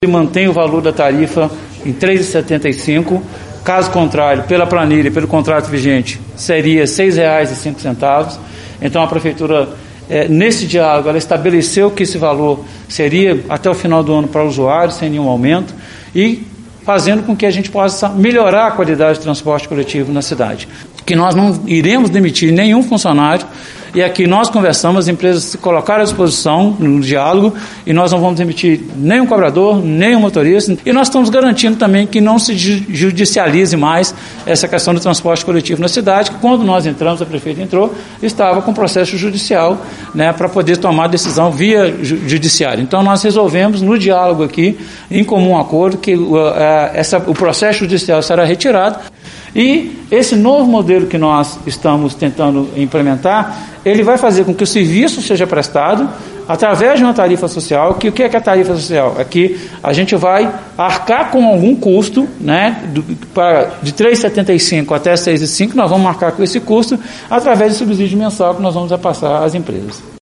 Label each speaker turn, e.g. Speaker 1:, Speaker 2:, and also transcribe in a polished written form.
Speaker 1: Ele mantém o valor da tarifa em R$ 3,75. Caso contrário, pela planilha, pelo contrato vigente, seria R$ 6,05. Então a Prefeitura, nesse diálogo, ela estabeleceu que esse valor seria até o final do ano para o usuário, sem nenhum aumento, e fazendo com que a gente possa melhorar a qualidade do transporte coletivo na cidade. Que nós não iremos demitir nenhum funcionário, e aqui nós conversamos, as empresas se colocaram à disposição no diálogo, e nós não vamos demitir nenhum cobrador, nenhum motorista, e nós estamos garantindo também que não se judicialize mais essa questão do transporte coletivo na cidade, que quando nós entramos, a prefeita entrou, estava com processo judicial, né, para poder tomar decisão via judiciária. Então nós resolvemos no diálogo aqui, em comum acordo, que o processo judicial será retirado. E esse novo modelo que nós estamos tentando implementar, ele vai fazer com que o serviço seja prestado através de uma tarifa social. Que o que é a tarifa social? É que a gente vai arcar com algum custo, né, de R$ 3,75 até R$ 6,05, nós vamos marcar com esse custo através do subsídio mensal que nós vamos repassar às empresas.